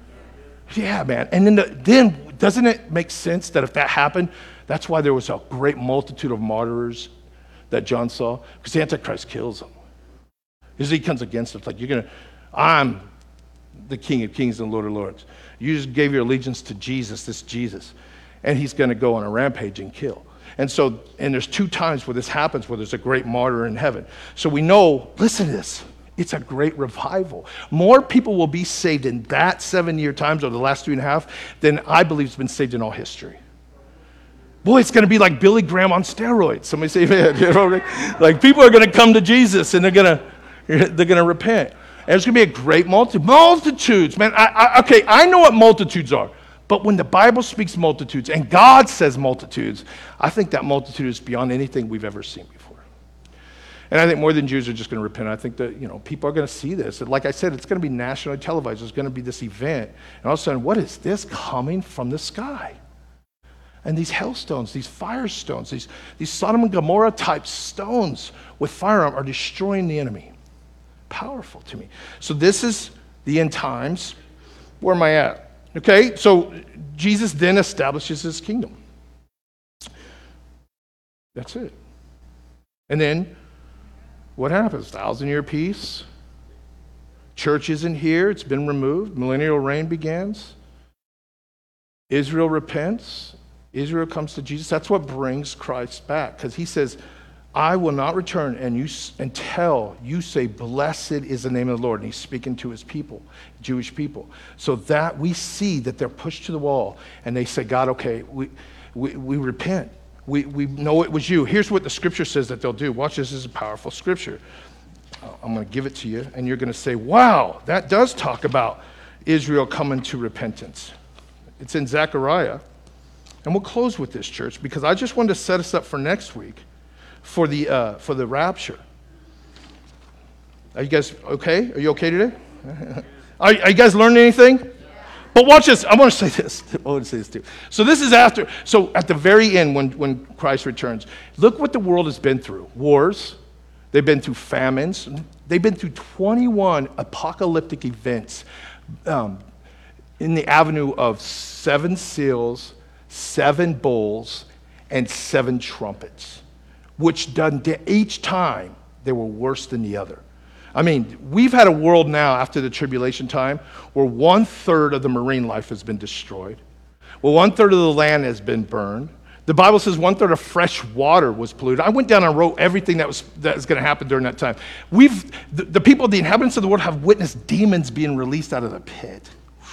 A: Yeah, man. And then, the, then doesn't it make sense that if that happened, that's why there was a great multitude of martyrs that John saw? Because the Antichrist kills them. Because he comes against us. Like, you're going to, I'm the King of Kings and Lord of Lords. You just gave your allegiance to Jesus, this Jesus. And he's going to go on a rampage and kill. And so, and there's two times where this happens, where there's a great martyr in heaven. So we know, listen to this, it's a great revival. More people will be saved in that seven-year times, or the last three and a half, than I believe has been saved in all history. Boy, it's going to be like Billy Graham on steroids. Somebody say, man, you know, like people are going to come to Jesus and they're going to they're going to repent. And there's going to be a great multitude, multitudes, man. I, I, okay, I know what multitudes are. But when the Bible speaks multitudes and God says multitudes, I think that multitude is beyond anything we've ever seen before. And I think more than Jews are just going to repent. I think that, you know, people are going to see this. And like I said, it's going to be nationally televised. There's going to be this event. And all of a sudden, what is this coming from the sky? And these hailstones, these firestones, these, these Sodom and Gomorrah type stones with firearm are destroying the enemy. Powerful to me. So this is the end times. Where am I at? Okay, so Jesus then establishes his kingdom. That's it. And then what happens? Thousand-year peace. Church isn't here. It's been removed. Millennial reign begins. Israel repents. Israel comes to Jesus. That's what brings Christ back, because he says, I will not return and you, until you say, blessed is the name of the Lord. And he's speaking to his people, Jewish people. So that we see that they're pushed to the wall and they say, God, okay, we, we, we repent. We, we know it was you. Here's what the scripture says that they'll do. Watch this. This is a powerful scripture. I'm going to give it to you, and you're going to say, wow, that does talk about Israel coming to repentance. It's in Zechariah. And we'll close with this, church, because I just wanted to set us up for next week for the, uh, for the rapture. Are you guys okay? Are you okay today? are, are you guys learning anything? Yeah. But watch this. I want to say this. I want to say this too. So this is after. So at the very end, when, when Christ returns, look what the world has been through. Wars. They've been through famines. They've been through twenty-one apocalyptic events um, in the avenue of seven seals, seven bowls, and seven trumpets, which done each time they were worse than the other. I mean, we've had a world now after the tribulation time where one third of the marine life has been destroyed. Well, one third of the land has been burned. The Bible says one third of fresh water was polluted. I went down and wrote everything that was that was going to happen during that time. We've the, the people, the inhabitants of the world, have witnessed demons being released out of the pit.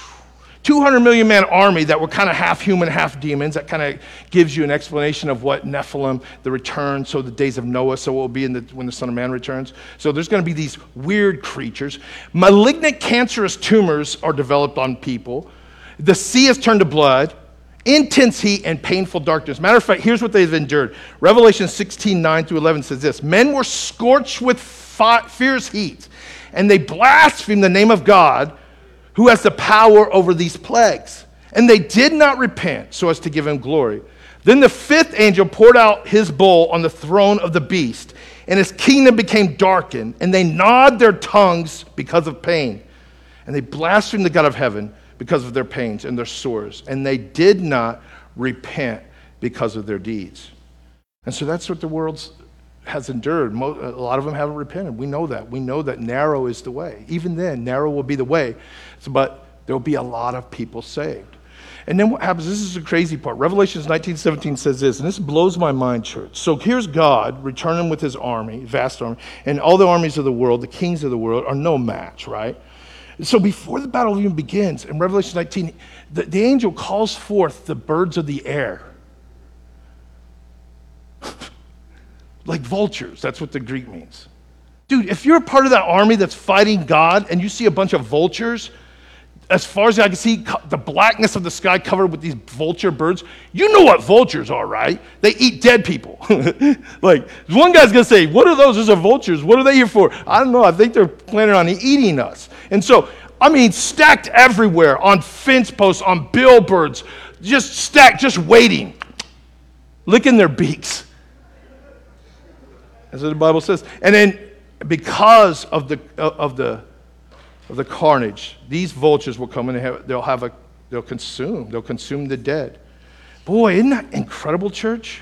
A: two hundred million man army that were kind of half human, half demons. That kind of gives you an explanation of what Nephilim, the return, so the days of Noah, so it will be in the, when the Son of Man returns. So there's going to be these weird creatures. Malignant cancerous tumors are developed on people. The sea has turned to blood. Intense heat and painful darkness. Matter of fact, here's what they've endured. Revelation sixteen, nine through eleven says this. Men were scorched with fi- fierce heat, and they blasphemed the name of God, who has the power over these plagues. And they did not repent so as to give him glory. Then the fifth angel poured out his bowl on the throne of the beast, and his kingdom became darkened, and they gnawed their tongues because of pain. And they blasphemed the God of heaven because of their pains and their sores. And they did not repent because of their deeds. And so that's what the world has endured. A lot of them haven't repented. We know that. We know that narrow is the way. Even then, narrow will be the way. So, but there will be a lot of people saved. And then what happens, this is the crazy part. Revelations nineteen seventeen says this, and this blows my mind, church. So here's God returning with his army, vast army, and all the armies of the world, the kings of the world, are no match, right? So before the battle even begins, in Revelation nineteen, the, the angel calls forth the birds of the air. Like vultures, that's what the Greek means. Dude, if you're a part of that army that's fighting God and you see a bunch of vultures, as far as I can see, the blackness of the sky covered with these vulture birds, you know what vultures are, right? They eat dead people. Like, one guy's going to say, what are those? Those are vultures. What are they here for? I don't know. I think they're planning on eating us. And so, I mean, stacked everywhere, on fence posts, on billboards, just stacked, just waiting, licking their beaks. That's what the Bible says. And then, because of the of the of the carnage, these vultures will come and have, they'll have a they'll consume they'll consume the dead. Boy, isn't that incredible, church?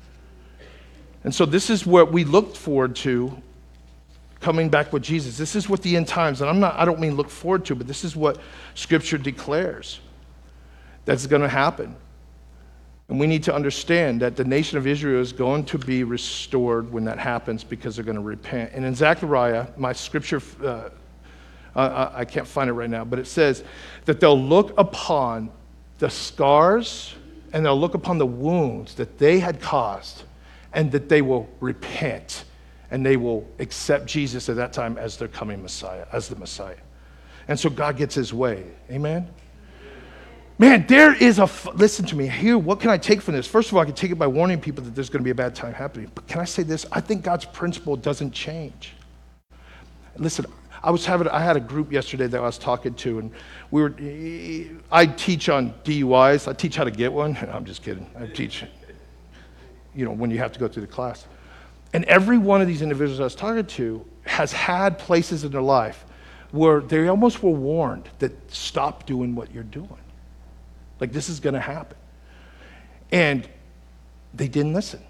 A: And so this is what we look forward to, coming back with Jesus. This is what the end times, and I'm not I don't mean look forward to, but this is what Scripture declares that's going to happen. And we need to understand that the nation of Israel is going to be restored when that happens, because they're going to repent. And in Zechariah, my scripture, uh, uh, I can't find it right now, but it says that they'll look upon the scars and they'll look upon the wounds that they had caused, and that they will repent and they will accept Jesus at that time as their coming Messiah, as the Messiah. And so God gets his way. Amen? Man, there is a, listen to me here, what can I take from this? First of all, I can take it by warning people that there's going to be a bad time happening. But can I say this? I think God's principle doesn't change. Listen, I was having, I had a group yesterday that I was talking to, and we were, I teach on D U Is. I teach how to get one. I'm just kidding. I teach, you know, when you have to go through the class. And every one of these individuals I was talking to has had places in their life where they almost were warned that stop doing what you're doing. Like, this is going to happen. And they didn't listen.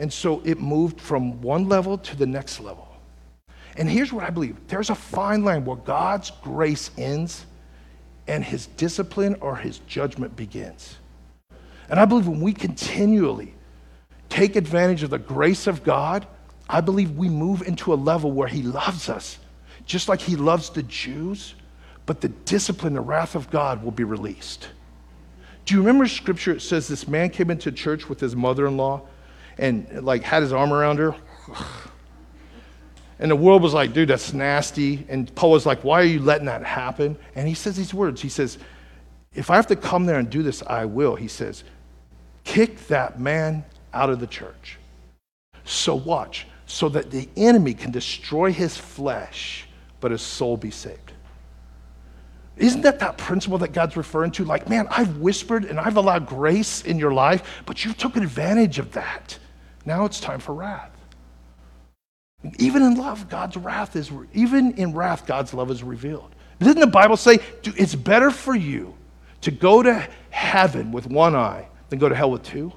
A: And so it moved from one level to the next level. And here's what I believe. There's a fine line where God's grace ends and his discipline or his judgment begins. And I believe when we continually take advantage of the grace of God, I believe we move into a level where he loves us, just like he loves the Jews, but the discipline, the wrath of God will be released. Do you remember scripture? It says this man came into church with his mother-in-law and like had his arm around her. And the world was like, dude, that's nasty. And Paul was like, why are you letting that happen? And he says these words. He says, if I have to come there and do this, I will. He says, kick that man out of the church. So watch, so that the enemy can destroy his flesh, but his soul be saved. Isn't that that principle that God's referring to? Like, man, I've whispered and I've allowed grace in your life, but you took advantage of that. Now it's time for wrath. Even in love, God's wrath is, even in wrath, God's love is revealed. Didn't the Bible say, it's better for you to go to heaven with one eye than go to hell with two?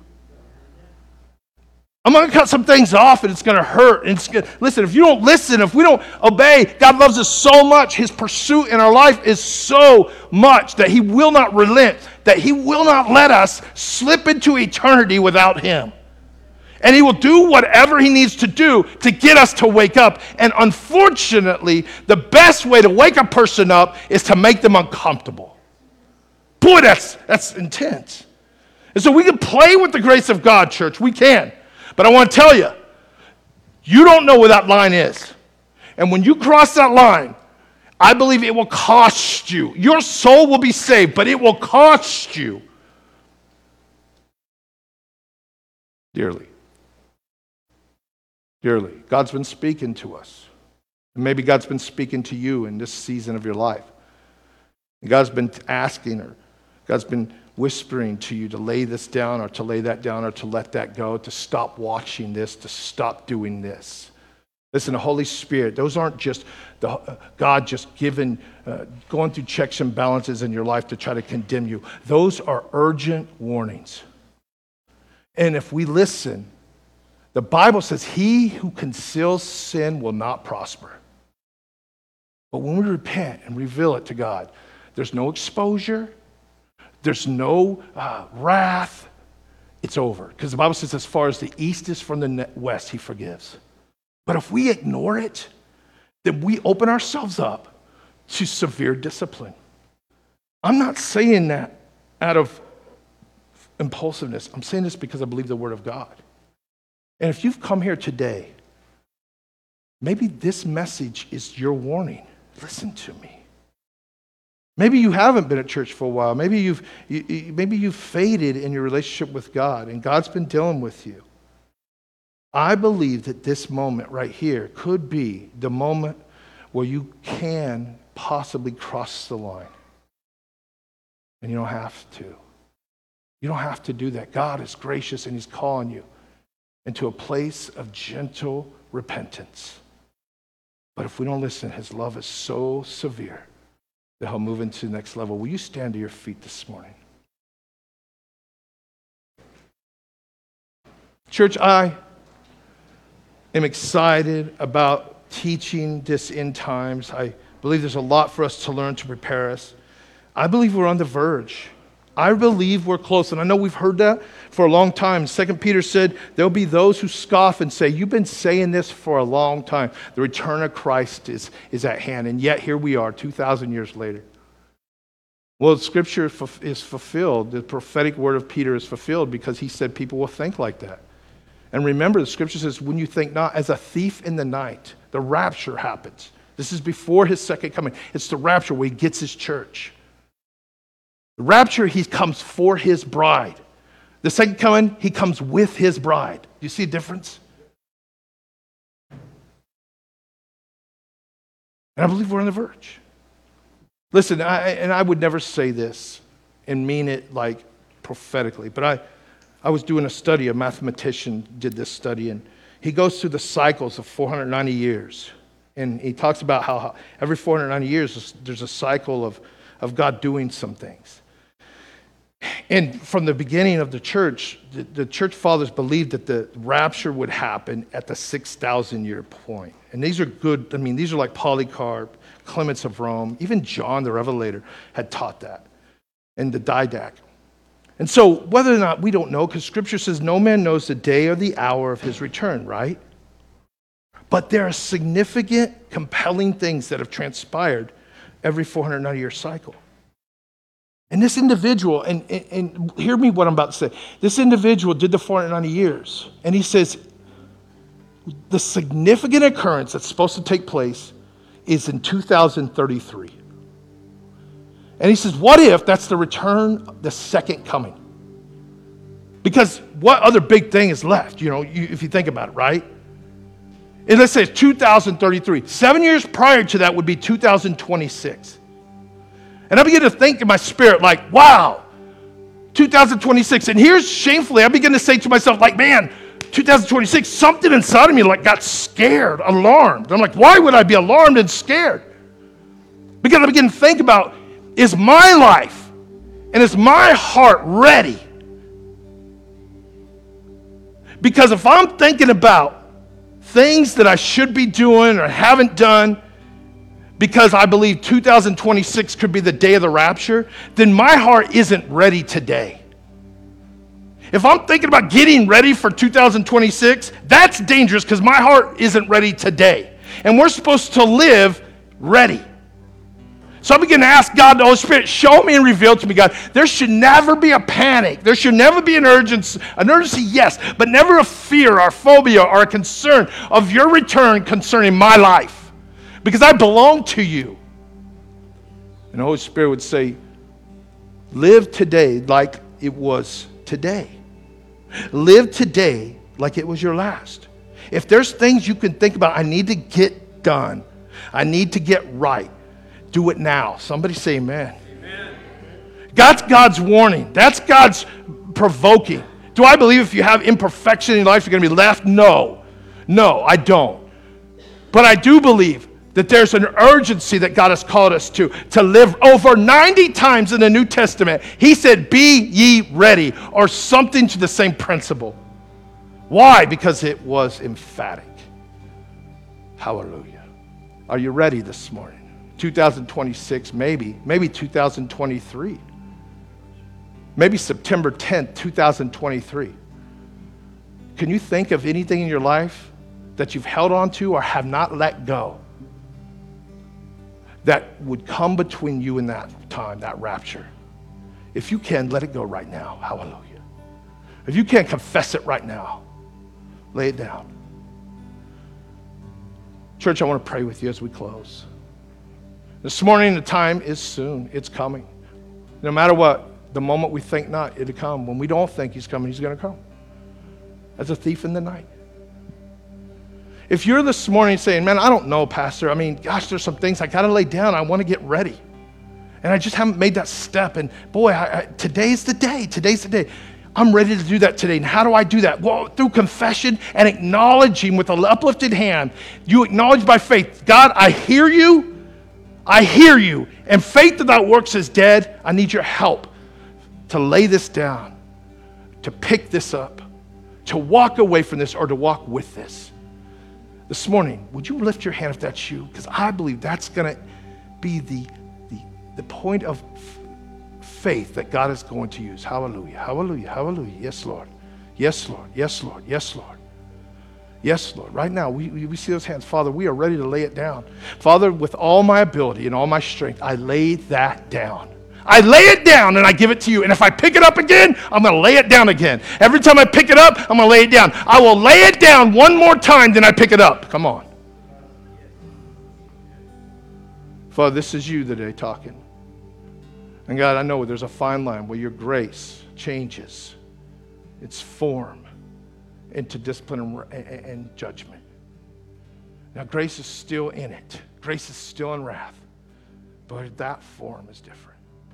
A: I'm going to cut some things off and it's going to hurt. And it's gonna, listen, if you don't listen, if we don't obey, God loves us so much. His pursuit in our life is so much that he will not relent, that he will not let us slip into eternity without him. And he will do whatever he needs to do to get us to wake up. And unfortunately, the best way to wake a person up is to make them uncomfortable. Boy, that's, that's intense. And so we can play with the grace of God, church. We can. But I want to tell you, you don't know where that line is. And when you cross that line, I believe it will cost you. Your soul will be saved, but it will cost you dearly. Dearly. God's been speaking to us. And maybe God's been speaking to you in this season of your life. And God's been asking, or God's been whispering to you to lay this down or to lay that down or to let that go, to stop watching this, to stop doing this. Listen, the Holy Spirit, those aren't just the, uh, God just giving, uh, going through checks and balances in your life to try to condemn you. Those are urgent warnings. And if we listen, the Bible says he who conceals sin will not prosper. But when we repent and reveal it to God, there's no exposure. There's no uh, wrath. It's over. Because the Bible says as far as the east is from the west, he forgives. But if we ignore it, then we open ourselves up to severe discipline. I'm not saying that out of impulsiveness. I'm saying this because I believe the Word of God. And if you've come here today, maybe this message is your warning. Listen to me. Maybe you haven't been at church for a while. Maybe you've, you, maybe you've faded in your relationship with God and God's been dealing with you. I believe that this moment right here could be the moment where you can possibly cross the line. And you don't have to. You don't have to do that. God is gracious and he's calling you into a place of gentle repentance. But if we don't listen, his love is so severe that he'll move into the next level. Will you stand to your feet this morning? Church, I am excited about teaching this end times. I believe there's a lot for us to learn to prepare us. I believe we're on the verge. I believe we're close. And I know we've heard that for a long time. Second Peter said, there'll be those who scoff and say, you've been saying this for a long time. The return of Christ is, is at hand. And yet here we are, two thousand years later. Well, Scripture is fulfilled. The prophetic word of Peter is fulfilled because he said people will think like that. And remember, the Scripture says, when you think not, as a thief in the night, the rapture happens. This is before his second coming. It's the rapture where he gets his church. The rapture, he comes for his bride. The second coming, he comes with his bride. Do you see a difference? And I believe we're on the verge. Listen, I, and I would never say this and mean it like prophetically, but I, I was doing a study, a mathematician did this study, and he goes through the cycles of four hundred ninety years. And he talks about how every four hundred ninety years, there's a cycle of, of God doing some things. And from the beginning of the church, the, the church fathers believed that the rapture would happen at the six thousand year point. And these are good, I mean, these are like Polycarp, Clements of Rome, even John the Revelator had taught that, and the Didache. And so whether or not, we don't know, because Scripture says no man knows the day or the hour of his return, right? But there are significant, compelling things that have transpired every four hundred ninety year cycle. And this individual, and, and, and hear me what I'm about to say. This individual did the four hundred ninety years, and he says the significant occurrence that's supposed to take place is in two thousand thirty-three. And he says, what if that's the return, the second coming? Because what other big thing is left, you know, you, if you think about it, right? And let's say it's two thousand thirty-three. Seven years prior to that would be two thousand twenty-six. And I begin to think in my spirit, like, wow, two thousand twenty-six. And here's shamefully, I begin to say to myself, like, man, two thousand twenty-six, something inside of me like got scared, alarmed. I'm like, why would I be alarmed and scared? Because I begin to think about, is my life and is my heart ready? Because if I'm thinking about things that I should be doing or haven't done, because I believe two thousand twenty-six could be the day of the rapture, then my heart isn't ready today. If I'm thinking about getting ready for two thousand twenty-six, that's dangerous because my heart isn't ready today. And we're supposed to live ready. So I begin to ask God, the Holy Spirit, show me and reveal to me, God, there should never be a panic. There should never be an urgency. An urgency, yes, but never a fear or phobia or a concern of your return concerning my life. Because I belong to you. And the Holy Spirit would say, live today like it was today. Live today like it was your last. If there's things you can think about, I need to get done. I need to get right. Do it now. Somebody say amen. Amen. That's God's warning. That's God's provoking. Do I believe if you have imperfection in your life, you're going to be left? No. No, I don't. But I do believe that there's an urgency that God has called us to, to live. Over ninety times in the New Testament, he said, be ye ready, or something to the same principle. Why? Because it was emphatic. Hallelujah. Are you ready this morning? two thousand twenty-six, maybe. Maybe two thousand twenty-three. Maybe September tenth, two thousand twenty-three. Can you think of anything in your life that you've held on to or have not let go that would come between you and that time, that rapture? If you can, let it go right now. Hallelujah. If you can't, confess it right now. Lay it down. Church, I want to pray with you as we close. This morning, the time is soon. It's coming. No matter what, the moment we think not, it'll come. When we don't think he's coming, he's going to come. As a thief in the night. If you're this morning saying, man, I don't know, Pastor. I mean, gosh, there's some things I got to lay down. I want to get ready. And I just haven't made that step. And boy, I, I, today's the day. Today's the day. I'm ready to do that today. And how do I do that? Well, through confession and acknowledging with an uplifted hand. You acknowledge by faith, God, I hear you. I hear you. And faith without works is dead. I need your help to lay this down, to pick this up, to walk away from this or to walk with this. This morning, would you lift your hand if that's you? Because I believe that's going to be the, the, the point of f- faith that God is going to use. Hallelujah, hallelujah, hallelujah. Yes, Lord. Yes, Lord. Yes, Lord. Yes, Lord. Yes, Lord. Right now, we, we see those hands. Father, we are ready to lay it down. Father, with all my ability and all my strength, I lay that down. I lay it down and I give it to you. And if I pick it up again, I'm going to lay it down again. Every time I pick it up, I'm going to lay it down. I will lay it down one more time, then I pick it up. Come on. Father, this is you today talking. And God, I know there's a fine line where your grace changes its form into discipline and, and, and judgment. Now, grace is still in it. Grace is still in wrath. But that form is different.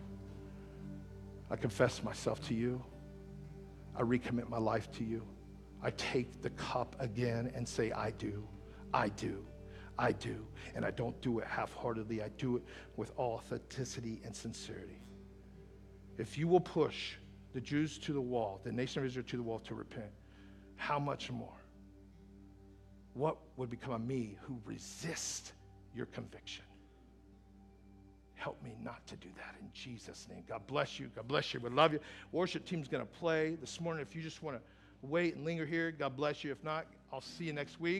A: I confess myself to you. I recommit my life to you. I take the cup again and say, I do, I do, I do. And I don't do it half-heartedly. I do it with authenticity and sincerity. if you will push the Jews to the wall, the nation of Israel to the wall to repent, how much more? What would become of me who resist your conviction? Help me not to do that in Jesus' name. God bless you. God bless you. We love you. Worship team's going to play this morning. If you just want to wait and linger here, God bless you. If not, I'll see you next week.